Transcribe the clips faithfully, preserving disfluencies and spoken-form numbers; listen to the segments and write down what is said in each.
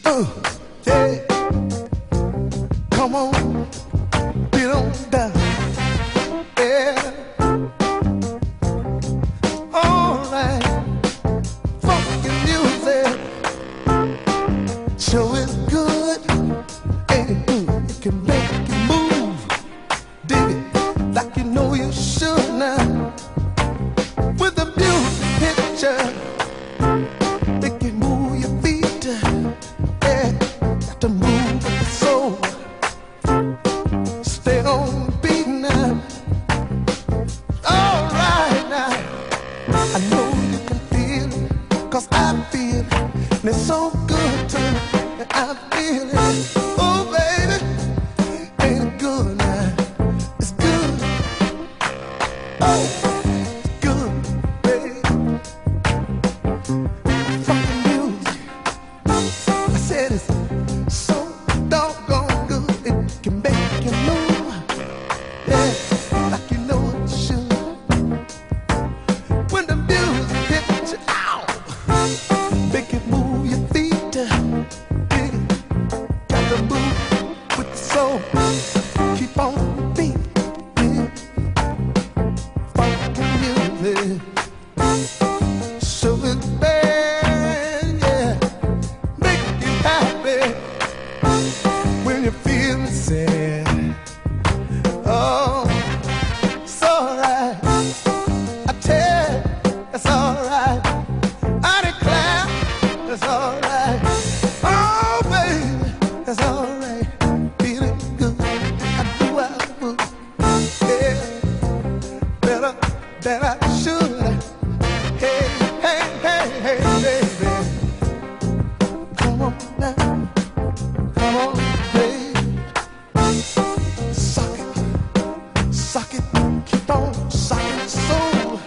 Uh, yeah. Come on, get on down. Yeah. All right. Funky music. Show is good. Ain't it good? It can make you move. Dig it like you know you should now. With the music picture, make you move your feet. Yeah, got to move with the soul. Stay on the beat now. All right now. I know you can feel it, 'cause I feel it. And it's so good to me, and I feel it. Oh baby, ain't it good now? It's good. Oh, it's good, baby. Fucking music. I said it's so doggone good, it can make you move. Yeah, like you know it should. When the music hits you out, make it move your feet. Dig it, got to move with the soul. Keep on the beat. Yeah. Funky music. So it's bad, yeah. Make you happy when you're feeling sad. Oh, it's alright. I tell you, it's alright. I declare, it's alright. Oh, baby, it's alright. Feeling good. I do I would. Yeah, better than I should. Hey, hey, hey, hey, baby. Come on now. Come on, baby. Suck it. Suck it. Keep on sucking soul.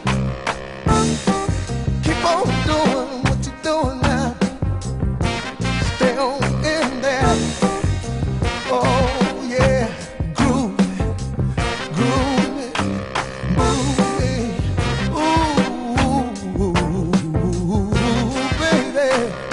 Keep on doing what you're doing now. Stay on in there. Oh, yeah. Groove it. Groove it. Move it. Ooh, ooh, ooh, ooh, baby.